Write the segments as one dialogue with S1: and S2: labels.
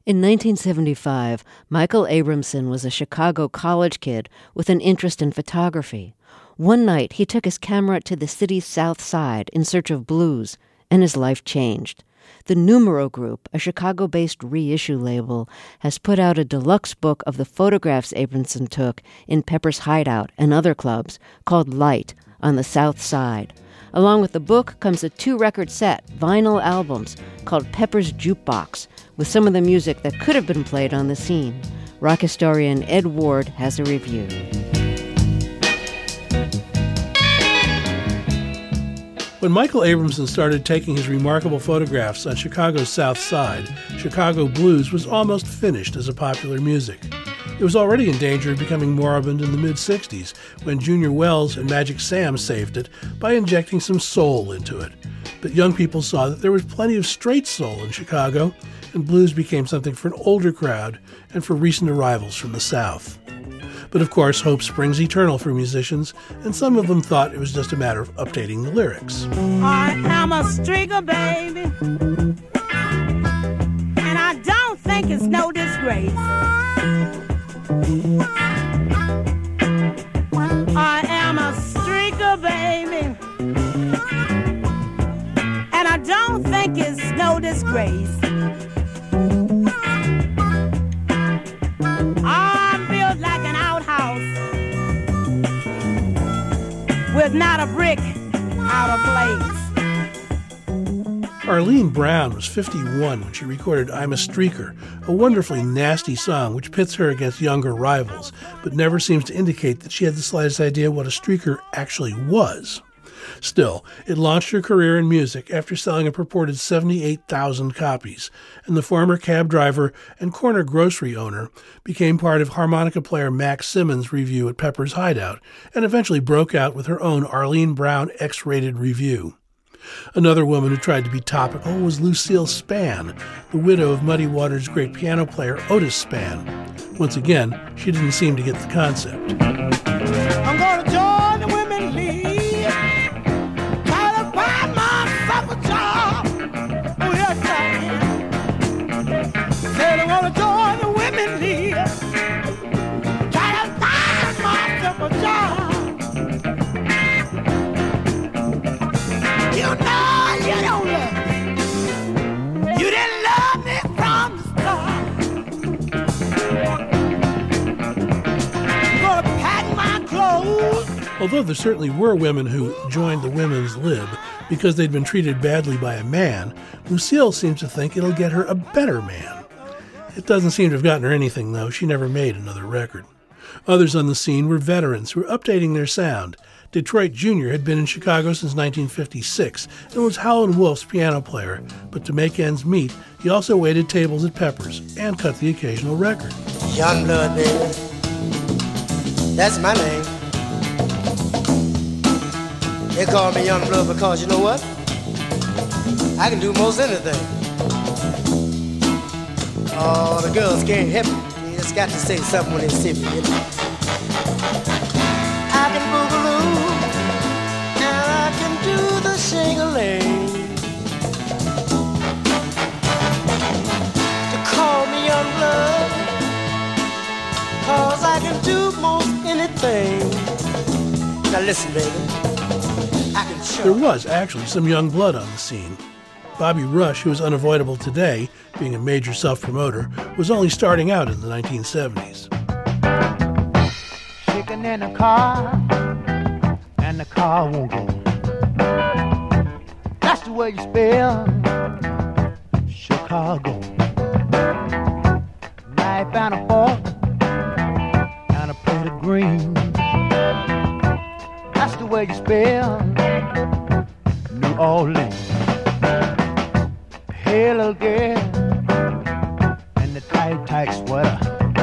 S1: In 1975, Michael Abramson was a Chicago college kid with an interest in photography. One night, he took his camera to the city's south side in search of blues, and his life changed. The Numero Group, a Chicago-based reissue label, has put out a deluxe book of the photographs Abramson took in Pepper's Hideout and other clubs called Light on the South Side. Along with the book comes a 2-record set, vinyl albums, called Pepper's Jukebox, with some of the music that could have been played on the scene. Rock historian Ed Ward has a review.
S2: When Michael Abramson started taking his remarkable photographs on Chicago's South Side, Chicago blues was almost finished as a popular music. It was already in danger of becoming moribund in the mid-'60s when Junior Wells and Magic Sam saved it by injecting some soul into it. But young people saw that there was plenty of straight soul in Chicago, and blues became something for an older crowd and for recent arrivals from the South. But of course, hope springs eternal for musicians, and some of them thought it was just a matter of updating the lyrics.
S3: I am a streaker, baby, and I don't think it's no disgrace. I am a streaker, baby, and I don't think it's no disgrace. I'm built like an outhouse with not a brick out of place.
S2: Arlene Brown was 51 when she recorded I'm a Streaker, a wonderfully nasty song which pits her against younger rivals, but never seems to indicate that she had the slightest idea what a streaker actually was. Still, it launched her career in music after selling a purported 78,000 copies, and the former cab driver and corner grocery owner became part of harmonica player Max Simmons' review at Pepper's Hideout, and eventually broke out with her own Arlene Brown X-rated review. Another woman who tried to be topical was Lucille Spann, the widow of Muddy Waters' great piano player Otis Spann. Once again, she didn't seem to get the concept.
S3: I'm gonna join the women league, try to find myself a job. Oh yes, I am. Said I wanna join the women league, try to find myself a job. You know you don't love me. You didn't love me from the start. I'm gonna pack my clothes.
S2: Although there certainly were women who joined the women's lib because they'd been treated badly by a man, Lucille seems to think it'll get her a better man. It doesn't seem to have gotten her anything, though. She never made another record. Others on the scene were veterans who were updating their sound. Detroit Jr. had been in Chicago since 1956 and was Howlin' Wolf's piano player, but to make ends meet, he also waited tables at Pepper's and cut the occasional record.
S4: Young Blood, baby. That's my name. They call me Young Blood because you know what? I can do most anything. Oh, the girls can't help it. You just got to say something when they see me. You know? I can boogaloo and I can do the shing-a-ling. To call me Young Blood, 'cause I can do most anything. Now listen, baby.
S2: There was actually some young blood on the scene. Bobby Rush, who is unavoidable today, being a major self-promoter, was only starting out in the 1970s.
S5: Chicken in a car, and the car won't go. That's the way you spell Chicago. Knife and a fork, and a plate of green. That's the way you spell New Orleans. Hey, little girl, in the tight sweater.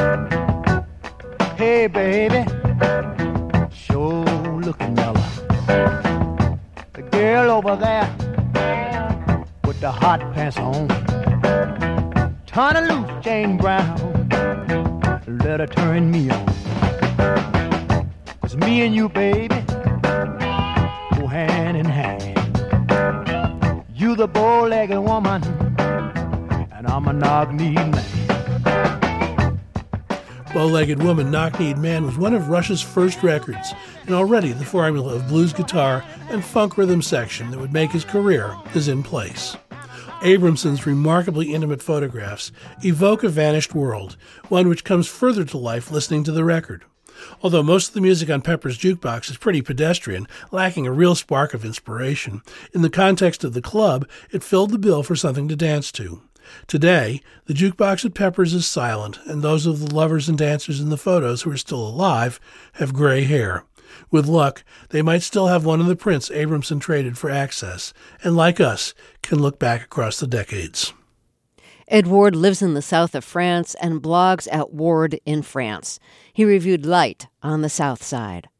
S5: Hey, baby, sure looking mellow. The girl over there with the hot pants on. Turn her loose, Jane Brown. Let her turn me on. 'Cause me and you, baby, go hand in hand. You the bow-legged woman, and I'm a knock-kneed man.
S2: Bow-Legged Woman, Knock-Kneed Man was one of Rush's first records, and already the formula of blues guitar and funk rhythm section that would make his career is in place. Abramson's remarkably intimate photographs evoke a vanished world, one which comes further to life listening to the record. Although most of the music on Pepper's Jukebox is pretty pedestrian, lacking a real spark of inspiration, in the context of the club, it filled the bill for something to dance to. Today, the jukebox at Pepper's is silent, and those of the lovers and dancers in the photos who are still alive have gray hair. With luck, they might still have one of the prints Abramson traded for access, and like us, can look back across the decades.
S1: Ed Ward lives in the south of France and blogs at Ward in France. He reviewed Light on the South Side.